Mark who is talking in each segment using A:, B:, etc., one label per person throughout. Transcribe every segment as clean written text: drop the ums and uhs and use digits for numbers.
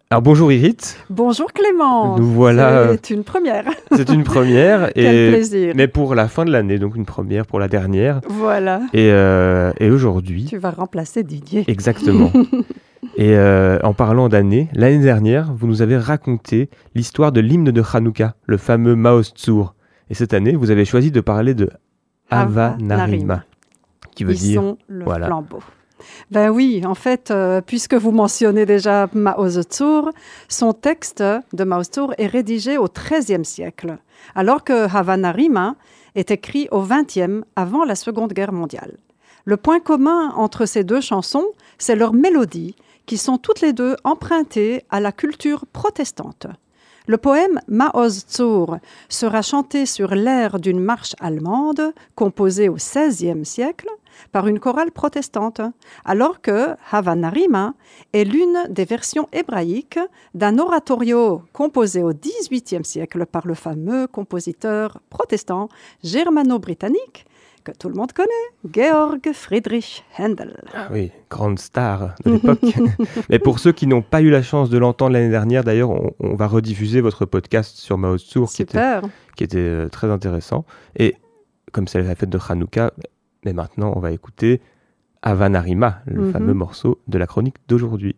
A: Alors bonjour Irit.
B: Bonjour Clément.
A: Nous voilà.
B: C'est une première.
A: C'est une première.
B: Quel plaisir.
A: Mais pour la fin de l'année, donc une première pour la dernière.
B: Voilà.
A: Et aujourd'hui.
B: Tu vas remplacer Didier.
A: Exactement. Et en parlant d'année, l'année dernière, vous nous avez raconté l'histoire de l'hymne de Hanouka, le fameux Maoz Tzur. Et cette année, vous avez choisi de parler de Hava Narima, qui veut dire
B: sont le flambeau. Ben oui, en fait, puisque vous mentionnez déjà Maoz Tzur, son texte de Maoz Tzur est rédigé au XIIIe siècle, alors que Hava Narima est écrit au XXe, avant la Seconde Guerre mondiale. Le point commun entre ces deux chansons, c'est leurs mélodies, qui sont toutes les deux empruntées à la culture protestante. Le poème Maoz Tzur sera chanté sur l'air d'une marche allemande composée au XVIe siècle par une chorale protestante, alors que Hava Narima est l'une des versions hébraïques d'un oratorio composé au XVIIIe siècle par le fameux compositeur protestant germano-britannique que tout le monde connaît, Georg Friedrich Händel.
A: Ah oui, grande star de l'époque. Mais pour ceux qui n'ont pas eu la chance de l'entendre l'année dernière, d'ailleurs, on va rediffuser votre podcast sur Maoz Tzur qui était très intéressant. Et comme c'est la fête de Hanouka, mais maintenant on va écouter Hava Narima, le fameux morceau de la chronique d'aujourd'hui.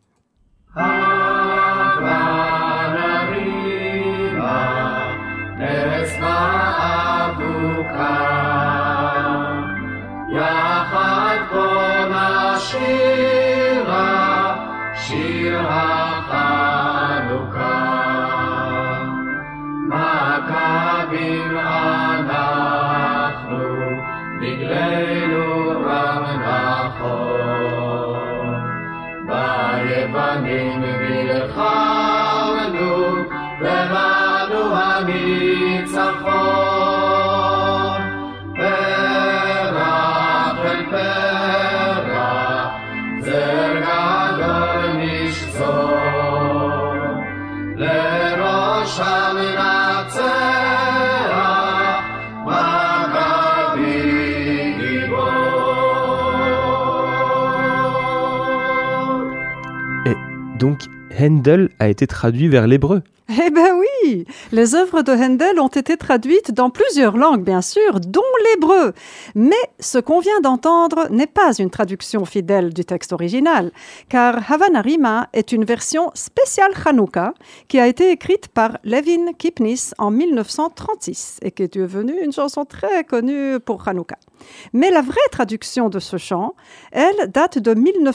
A: Donc, Händel a été traduit vers l'hébreu.
B: Eh bien oui, les œuvres de Händel ont été traduites dans plusieurs langues, bien sûr, dont l'hébreu. Mais ce qu'on vient d'entendre n'est pas une traduction fidèle du texte original, car Hava Narima est une version spéciale Hanouka qui a été écrite par Levin Kipnis en 1936 et qui est devenue une chanson très connue pour Hanouka. Mais la vraie traduction de ce chant, elle, date de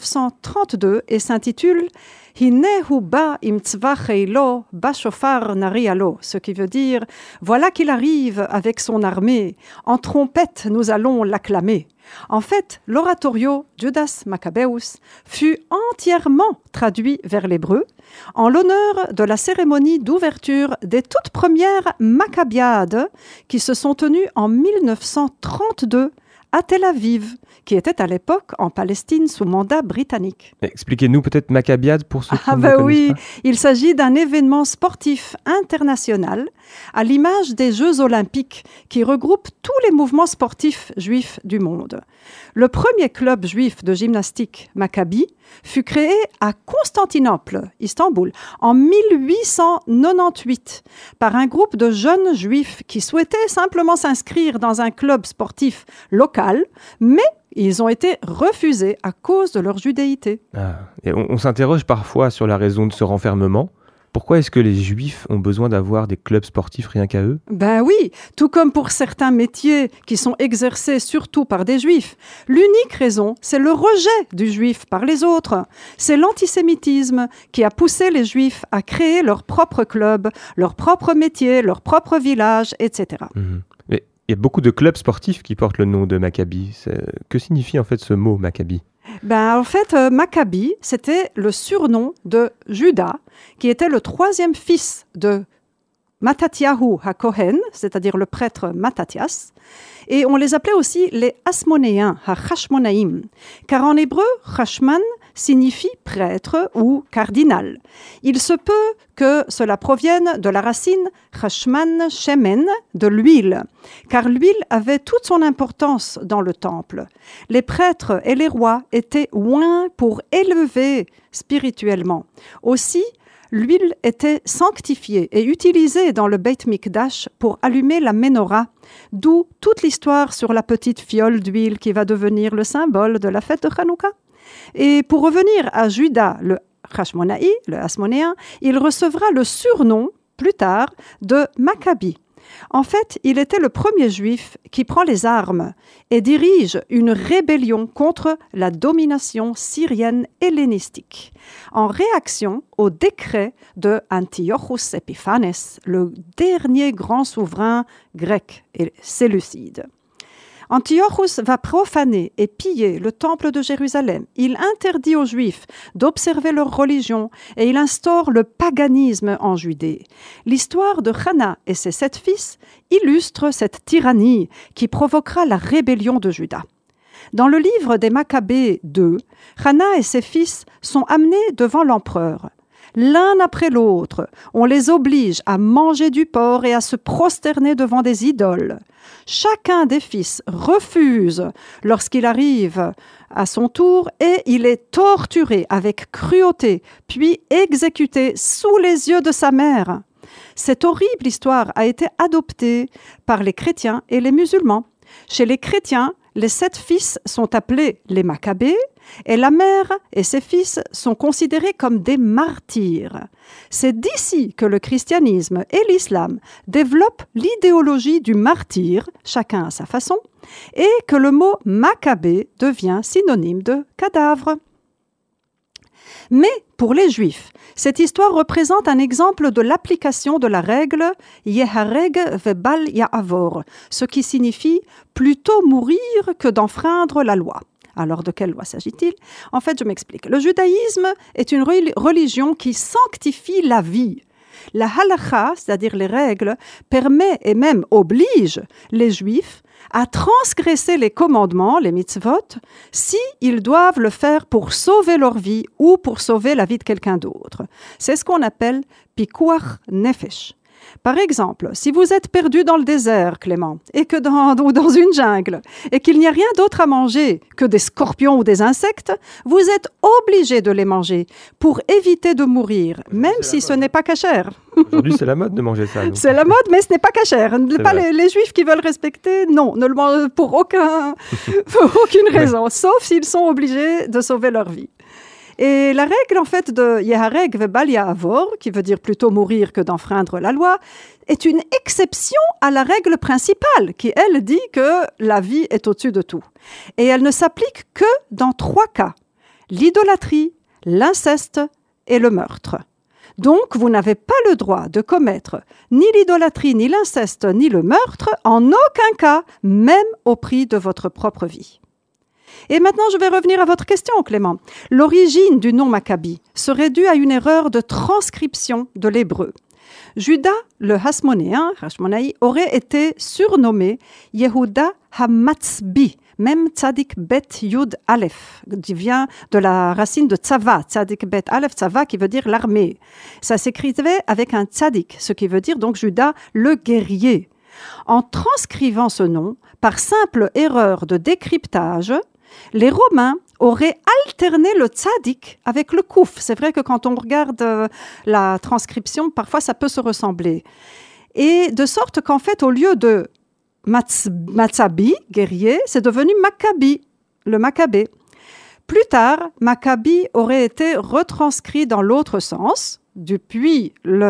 B: 1932 et s'intitule « Hinehu ba im tzva cheilo ba shofar nari alo », ce qui veut dire « Voilà qu'il arrive avec son armée, en trompette nous allons l'acclamer ». En fait, l'oratorio Judas Maccabeus fut entièrement traduit vers l'hébreu en l'honneur de la cérémonie d'ouverture des toutes premières Maccabiades qui se sont tenues en 1932 à Tel Aviv, qui était à l'époque en Palestine sous mandat britannique.
A: Expliquez-nous peut-être Maccabiades pour ceux qui ne
B: connaissent
A: pas.
B: Il s'agit d'un événement sportif international à l'image des Jeux olympiques qui regroupent tous les mouvements sportifs juifs du monde. Le premier club juif de gymnastique, Maccabi, fut créé à Constantinople, Istanbul, en 1898 par un groupe de jeunes juifs qui souhaitaient simplement s'inscrire dans un club sportif local, mais ils ont été refusés à cause de leur judéité.
A: Et on s'interroge parfois sur la raison de ce renfermement. Pourquoi est-ce que les Juifs ont besoin d'avoir des clubs sportifs rien qu'à eux ?
B: Ben oui, tout comme pour certains métiers qui sont exercés surtout par des Juifs. L'unique raison, c'est le rejet du Juif par les autres. C'est l'antisémitisme qui a poussé les Juifs à créer leur propre club, leur propre métier, leur propre village, etc.
A: Mais il y a beaucoup de clubs sportifs qui portent le nom de Maccabi. Que signifie en fait ce mot Maccabi ?
B: En fait, Maccabi, c'était le surnom de Judas, qui était le troisième fils de Mattatyahu HaKohen, c'est-à-dire le prêtre Matthias. Et on les appelait aussi les Hasmonéens, HaChashmonaïm, car en hébreu, Chashman signifie prêtre ou cardinal. Il se peut que cela provienne de la racine Chashman Shemen, de l'huile, car l'huile avait toute son importance dans le temple. Les prêtres et les rois étaient oints pour élever spirituellement. Aussi, l'huile était sanctifiée et utilisée dans le Beit Mikdash pour allumer la menorah, d'où toute l'histoire sur la petite fiole d'huile qui va devenir le symbole de la fête de Hanouka. Et pour revenir à Juda, le Hashmonaï, le Hasmonéen, il recevra le surnom, plus tard, de Maccabi. En fait, il était le premier juif qui prend les armes et dirige une rébellion contre la domination syrienne hellénistique, en réaction au décret de Antiochus Epiphanes, le dernier grand souverain grec et séleucide. Antiochus va profaner et piller le temple de Jérusalem. Il interdit aux Juifs d'observer leur religion et il instaure le paganisme en Judée. L'histoire de Hana et ses 7 fils illustre cette tyrannie qui provoquera la rébellion de Juda. Dans le livre des Maccabées 2, Hana et ses fils sont amenés devant l'empereur. L'un après l'autre, on les oblige à manger du porc et à se prosterner devant des idoles. Chacun des fils refuse lorsqu'il arrive à son tour et il est torturé avec cruauté, puis exécuté sous les yeux de sa mère. Cette horrible histoire a été adoptée par les chrétiens et les musulmans. Chez les chrétiens, les 7 fils sont appelés les Maccabées et la mère et ses fils sont considérés comme des martyrs. C'est d'ici que le christianisme et l'islam développent l'idéologie du martyr, chacun à sa façon, et que le mot Maccabée devient synonyme de cadavre. Mais pour les Juifs, cette histoire représente un exemple de l'application de la règle « Yehareg vebal ya'avor », ce qui signifie « plutôt mourir que d'enfreindre la loi ». Alors, de quelle loi s'agit-il ? En fait, je m'explique. Le judaïsme est une religion qui sanctifie la vie. La halakha, c'est-à-dire les règles, permet et même oblige les Juifs à transgresser les commandements, les mitzvot, si ils doivent le faire pour sauver leur vie ou pour sauver la vie de quelqu'un d'autre. C'est ce qu'on appelle pikuach nefesh. Par exemple, si vous êtes perdu dans le désert, Clément, et que dans une jungle, et qu'il n'y a rien d'autre à manger que des scorpions ou des insectes, vous êtes obligé de les manger pour éviter de mourir, même si ce n'est pas cachère.
A: Aujourd'hui, c'est la mode de manger ça.
B: C'est la mode, mais ce n'est pas cachère. Pas les Juifs qui veulent respecter, non, ne le mangent pour aucune raison, sauf s'ils sont obligés de sauver leur vie. Et la règle, en fait, de Yehareg vebal ya'avor, qui veut dire plutôt mourir que d'enfreindre la loi, est une exception à la règle principale, qui, elle, dit que la vie est au-dessus de tout. Et elle ne s'applique que dans 3 cas, l'idolâtrie, l'inceste et le meurtre. Donc, vous n'avez pas le droit de commettre ni l'idolâtrie, ni l'inceste, ni le meurtre, en aucun cas, même au prix de votre propre vie. Et maintenant, je vais revenir à votre question, Clément. L'origine du nom Maccabi serait due à une erreur de transcription de l'hébreu. Juda, le Hasmonéen, Hashmonaï, aurait été surnommé Yehuda Hamatzbi, même Tzadik Bet Yud Aleph, qui vient de la racine de Tzava, Tzadik Bet Aleph, Tzava, qui veut dire l'armée. Ça s'écrivait avec un Tzadik, ce qui veut dire donc Juda, le guerrier. En transcrivant ce nom, par simple erreur de décryptage, les Romains auraient alterné le tzaddik avec le kouf. C'est vrai que quand on regarde la transcription, parfois ça peut se ressembler. Et de sorte qu'en fait, au lieu de Matzabi, guerrier, c'est devenu Maccabi, le Maccabée. Plus tard, Maccabi aurait été retranscrit dans l'autre sens, depuis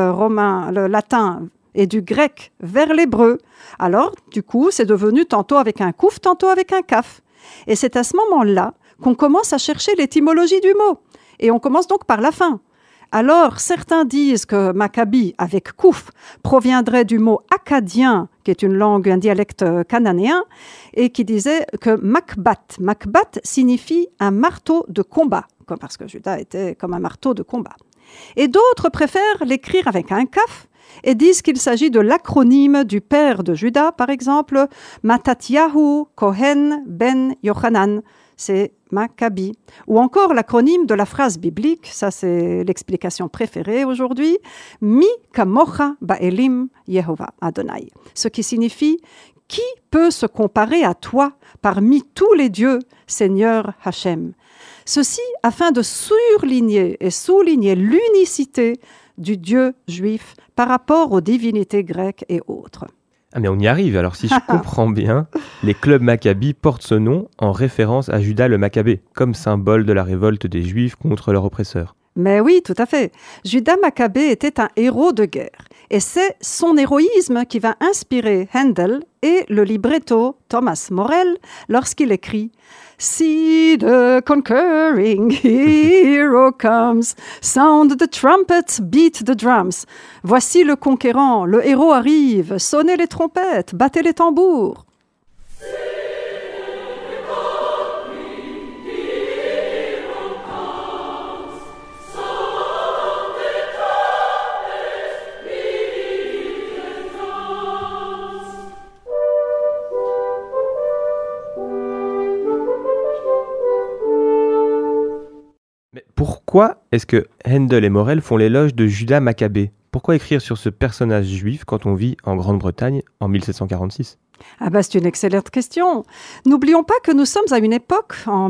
B: le latin et du grec vers l'hébreu. Alors, du coup, c'est devenu tantôt avec un kouf, tantôt avec un kaf. Et c'est à ce moment-là qu'on commence à chercher l'étymologie du mot. Et on commence donc par la fin. Alors, certains disent que Maccabi, avec kouf, proviendrait du mot akkadien, qui est une langue, un dialecte cananéen, et qui disait que makbat. Makbat signifie un marteau de combat, parce que Juda était comme un marteau de combat. Et d'autres préfèrent l'écrire avec un kaf, et disent qu'il s'agit de l'acronyme du père de Juda, par exemple, Matatyahu Kohen Ben Yochanan, c'est Maccabi. Ou encore l'acronyme de la phrase biblique, ça c'est l'explication préférée aujourd'hui, Mi kamocha ba'elim Yehovah Adonai, ce qui signifie « Qui peut se comparer à toi parmi tous les dieux, Seigneur Hachem ?» Ceci afin de surligner et souligner l'unicité du Dieu juif par rapport aux divinités grecques et autres.
A: Ah mais on y arrive, alors si je comprends bien, les clubs Maccabi portent ce nom en référence à Judas le Maccabée, comme symbole de la révolte des Juifs contre leur oppresseur.
B: Mais oui, tout à fait. Judas Maccabée était un héros de guerre. Et c'est son héroïsme qui va inspirer Handel et le libretto Thomas Morell lorsqu'il écrit « See the conquering hero comes, sound the trumpets, beat the drums. » Voici le conquérant, le héros arrive, sonnez les trompettes, battez les tambours.
A: Pourquoi est-ce que Handel et Morell font l'éloge de Judas Maccabée ? Pourquoi écrire sur ce personnage juif quand on vit en Grande-Bretagne en 1746 ?
B: C'est une excellente question. N'oublions pas que nous sommes à une époque, en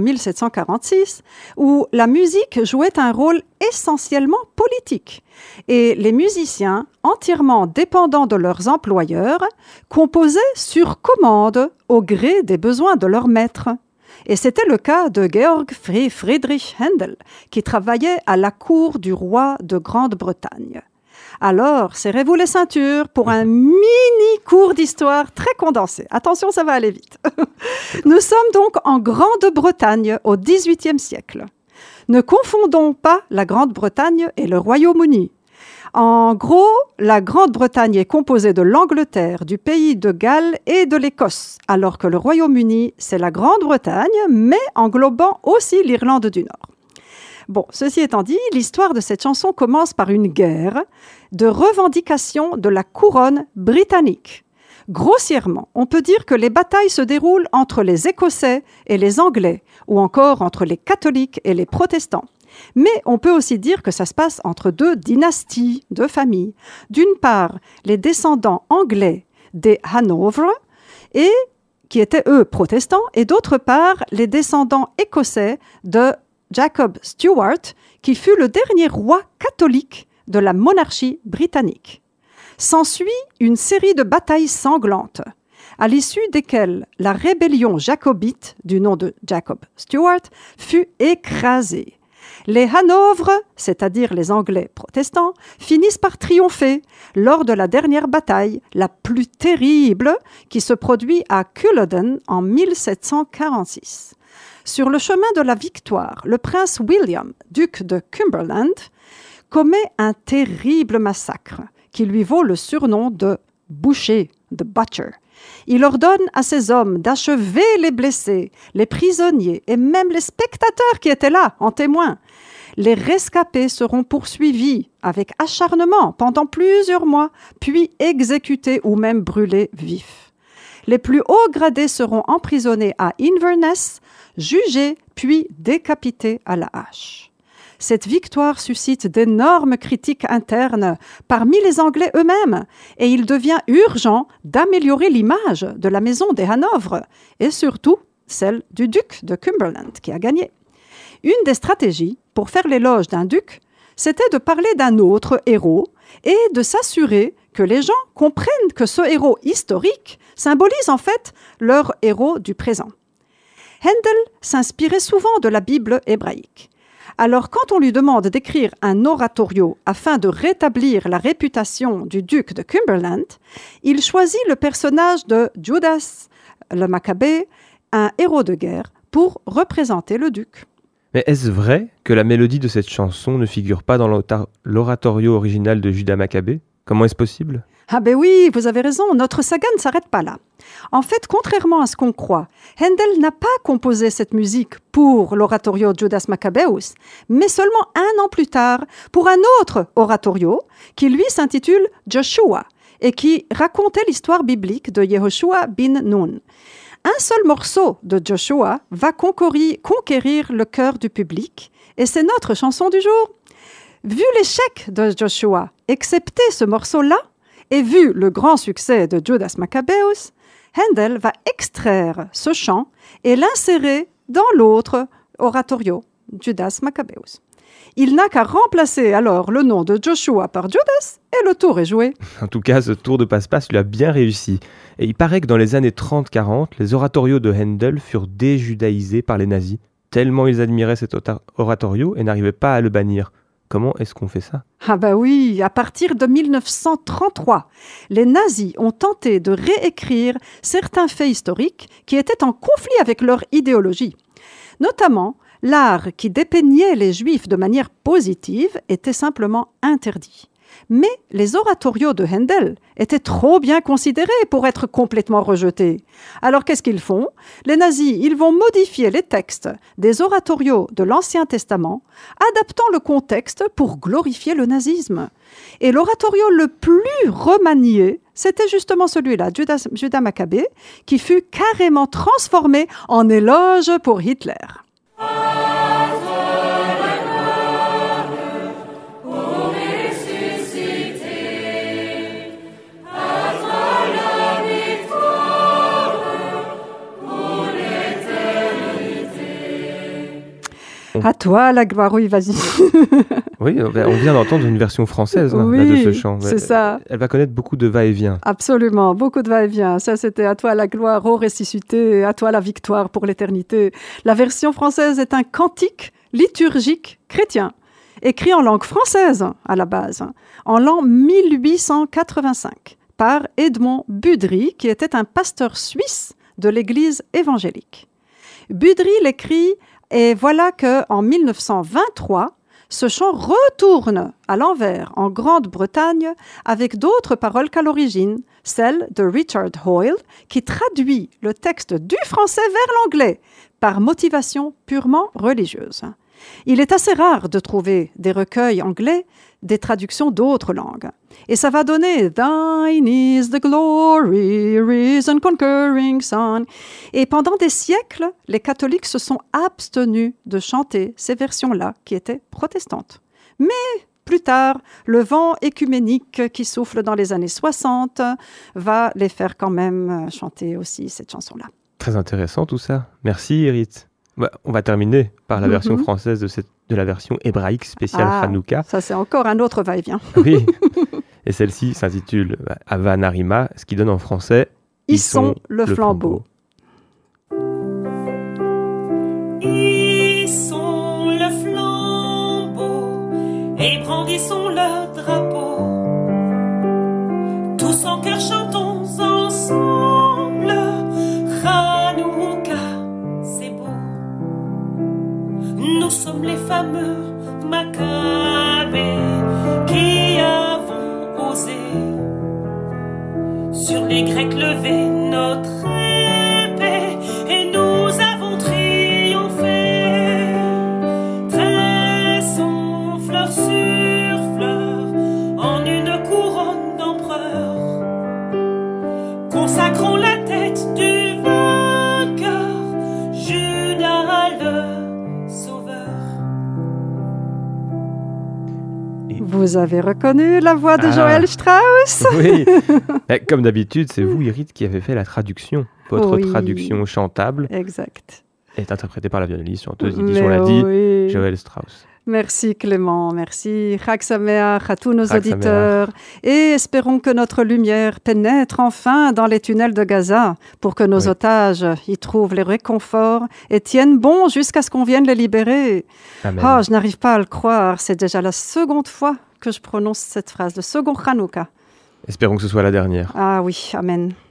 B: 1746, où la musique jouait un rôle essentiellement politique. Et les musiciens, entièrement dépendants de leurs employeurs, composaient sur commande au gré des besoins de leur maître. Et c'était le cas de Georg Friedrich Händel, qui travaillait à la cour du roi de Grande-Bretagne. Alors, serrez-vous les ceintures pour un mini cours d'histoire très condensé. Attention, ça va aller vite. Nous sommes donc en Grande-Bretagne au XVIIIe siècle. Ne confondons pas la Grande-Bretagne et le Royaume-Uni. En gros, la Grande-Bretagne est composée de l'Angleterre, du pays de Galles et de l'Écosse, alors que le Royaume-Uni, c'est la Grande-Bretagne, mais englobant aussi l'Irlande du Nord. Bon, ceci étant dit, l'histoire de cette chanson commence par une guerre de revendication de la couronne britannique. Grossièrement, on peut dire que les batailles se déroulent entre les Écossais et les Anglais, ou encore entre les catholiques et les protestants. Mais on peut aussi dire que ça se passe entre deux dynasties, deux familles. D'une part, les descendants anglais des Hanovre, et qui étaient eux protestants, et d'autre part, les descendants écossais de Jacob Stuart, qui fut le dernier roi catholique de la monarchie britannique. S'ensuit une série de batailles sanglantes, à l'issue desquelles la rébellion jacobite, du nom de Jacob Stuart, fut écrasée. Les Hanovre, c'est-à-dire les Anglais protestants, finissent par triompher lors de la dernière bataille, la plus terrible, qui se produit à Culloden en 1746. Sur le chemin de la victoire, le prince William, duc de Cumberland, commet un terrible massacre qui lui vaut le surnom de « boucher », de « butcher ». Il ordonne à ses hommes d'achever les blessés, les prisonniers et même les spectateurs qui étaient là en témoin. Les rescapés seront poursuivis avec acharnement pendant plusieurs mois, puis exécutés ou même brûlés vifs. Les plus hauts gradés seront emprisonnés à Inverness, jugés puis décapités à la hache. Cette victoire suscite d'énormes critiques internes parmi les Anglais eux-mêmes et il devient urgent d'améliorer l'image de la maison des Hanovre et surtout celle du duc de Cumberland qui a gagné. Une des stratégies pour faire l'éloge d'un duc, c'était de parler d'un autre héros et de s'assurer que les gens comprennent que ce héros historique symbolise en fait leur héros du présent. Handel s'inspirait souvent de la Bible hébraïque. Alors, quand on lui demande d'écrire un oratorio afin de rétablir la réputation du duc de Cumberland, il choisit le personnage de Judas le Maccabée, un héros de guerre, pour représenter le duc.
A: Mais est-ce vrai que la mélodie de cette chanson ne figure pas dans l'oratorio original de Judas Maccabée ? Comment est-ce possible ?
B: Ah ben oui, vous avez raison, notre saga ne s'arrête pas là. En fait, contrairement à ce qu'on croit, Handel n'a pas composé cette musique pour l'oratorio Judas Maccabeus, mais seulement un an plus tard pour un autre oratorio qui lui s'intitule Joshua et qui racontait l'histoire biblique de Yehoshua bin Nun. Un seul morceau de Joshua va conquérir le cœur du public et c'est notre chanson du jour. Vu l'échec de Joshua, excepté ce morceau-là, et vu le grand succès de Judas Maccabeus, Handel va extraire ce chant et l'insérer dans l'autre oratorio, Judas Maccabeus. Il n'a qu'à remplacer alors le nom de Joshua par Judas et le tour est joué.
A: En tout cas, ce tour de passe-passe lui a bien réussi. Et il paraît que dans les années 30-40, les oratorios de Handel furent déjudaïsés par les nazis, tellement ils admiraient cet oratorio et n'arrivaient pas à le bannir. Comment est-ce qu'on fait ça ?
B: Ah bah oui, à partir de 1933, les nazis ont tenté de réécrire certains faits historiques qui étaient en conflit avec leur idéologie. Notamment, l'art qui dépeignait les Juifs de manière positive était simplement interdit. Mais les oratorios de Handel étaient trop bien considérés pour être complètement rejetés. Alors qu'est-ce qu'ils font ? Les nazis, ils vont modifier les textes des oratorios de l'Ancien Testament, adaptant le contexte pour glorifier le nazisme. Et l'oratorio le plus remanié, c'était justement celui-là, Judas Maccabée, qui fut carrément transformé en éloge pour Hitler. À toi la gloire, oui, vas-y.
A: Oui, on vient d'entendre une version française
B: oui,
A: là, de ce chant.
B: C'est ça.
A: Elle va connaître beaucoup de va-et-vient.
B: Absolument, beaucoup de va-et-vient. Ça, c'était à toi la gloire, ô ressuscité, à toi la victoire pour l'éternité. La version française est un cantique liturgique chrétien, écrit en langue française à la base, en l'an 1885, par Edmond Budry, qui était un pasteur suisse de l'Église évangélique. Budry l'écrit. Et voilà qu'en 1923, ce chant retourne à l'envers en Grande-Bretagne avec d'autres paroles qu'à l'origine, celle de Richard Hoyle, qui traduit le texte du français vers l'anglais par motivation purement religieuse. Il est assez rare de trouver des recueils anglais, des traductions d'autres langues. Et ça va donner « Thine is the glory, risen conquering son ». Et pendant des siècles, les catholiques se sont abstenus de chanter ces versions-là qui étaient protestantes. Mais plus tard, le vent écuménique qui souffle dans les années 60 va les faire quand même chanter aussi cette chanson-là.
A: Très intéressant tout ça. Merci Irit. On va terminer par la version française de la version hébraïque spéciale Hanouka.
B: Ça, c'est encore un autre va-et-vient.
A: Oui, et celle-ci s'intitule Hava Narima, ce qui donne en français «
B: Hissons le flambeau ».
C: Hissons le flambeau et brandissons le drapeau. Tous en cœur chantons ensemble Hanouka. Nous sommes les fameux Maccabées qui avons osé sur les Grecs lever notre épée et nous avons triomphé. Tressons fleur sur fleur en une couronne d'empereur. Consacrons la tête du vainqueur, Judas le
B: Vous avez reconnu la voix de Joël Strauss ?
A: Oui, comme d'habitude, c'est vous, Irit, qui avez fait la traduction. Votre traduction chantable est interprétée par la violoniste, chanteuse, on l'a dit, Joël Strauss.
B: Merci Clément, merci. Chag Sameach à tous nos auditeurs. Et espérons que notre lumière pénètre enfin dans les tunnels de Gaza pour que nos otages y trouvent le réconfort et tiennent bon jusqu'à ce qu'on vienne les libérer.
A: Amen.
B: Oh, je n'arrive pas à le croire. C'est déjà la seconde fois que je prononce cette phrase, le second Hanouka.
A: Espérons que ce soit la dernière.
B: Ah oui, amen.